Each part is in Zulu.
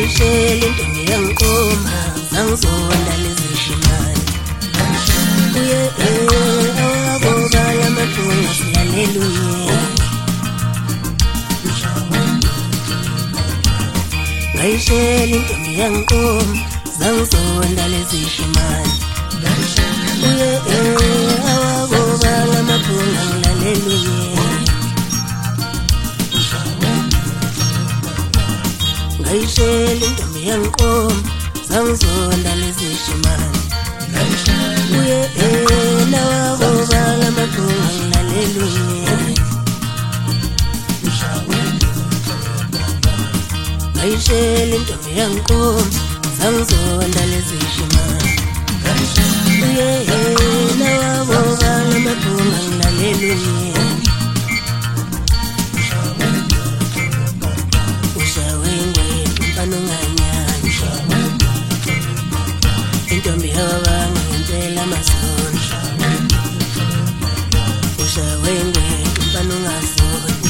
ngayishela intombi yangiqoma zangizonda lezishimane uye awaboba lamathunga silalelunye ngayishela intombi yangiqoma zangizonda lezishimane uye awaboba lamathunga silalelunye ngayishela intombi yangiqoma zangizonda lezishimane uye nawaboba lamathunga ngilalelunye ngayishela intombi yangiqoma zangizonda lezishimane uye nawaboba lamathunga ngilalelunye intombi yabanga ngempela amazoni ushawengwe umfana ungazoni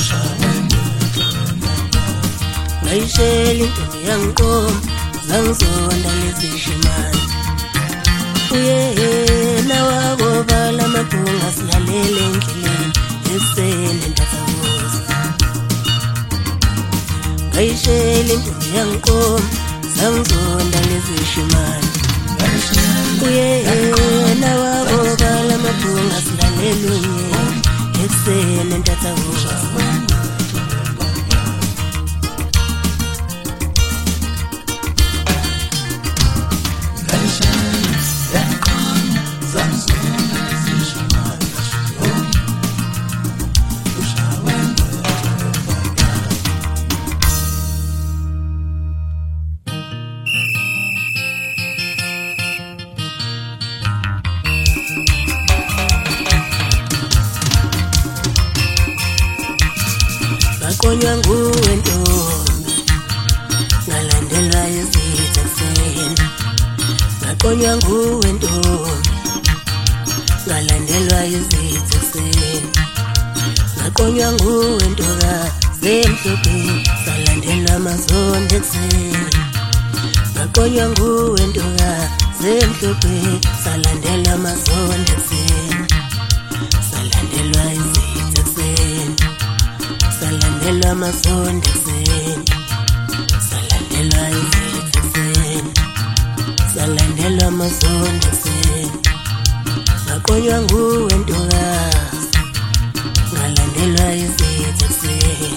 ngayishela intombi yangiqoma zangizonda lezishimane uye nawaboba lamathunga silalele endleleni esele ntathakuza ngayishela intombi yangiqoma zangizonda lezishimane uye nawaboba lamathunga silalelunye ekuseni ntathakuza ngakonywa nguwe ntombi ngalandelwa izitha kuseni ngakonywa nguwe ntombi ngalandelwa izitha kuseni ngakonywa nguwe ntokazi emhlophe salandelwa amazonda ekuseni ngakonywa nguwe ntokazi emhlophe salandelwa amazonda ekuseni salandelwa izitha kuseni salandelwa amazonda ekuseni salandelwa izitha ekuseni salandelwa amazonda ekuseni ngakonywa nguwe ntokazi ngalandelwa izitha ekuseni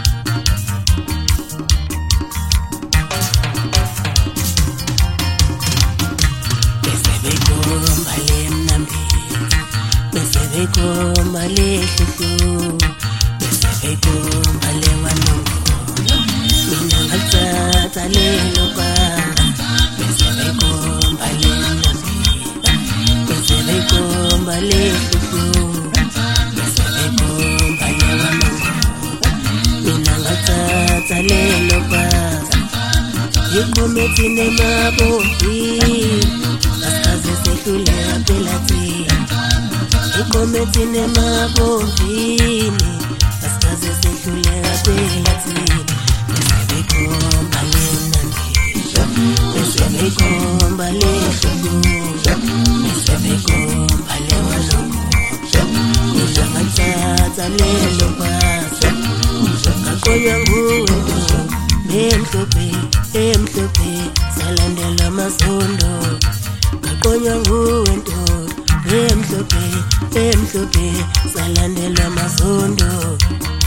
bese beyikhomba le mnambili bese beyikhomba le hluhlu beyikhomba le wanongola mina ngathatha lelo banga bese beyikhomba le mnambila bese beyikhomba le hluhlu bese beyikhomba le wanongola mina ngathatha lelo banga yikhomethine mabombi asikaze sehluleka phela thina yikhomethine mabombini asikaze sehluleka phela thina bese beyikhomba le mnandila bese beyikhomba le hlukuza bese beyikhomba le walongola mina ngathatha lelo basa ngakonywa nguwe ntombi emhlophe salandelwa amazondo ngakonywa nguwe ntombi emhlophe salandelwa amazondo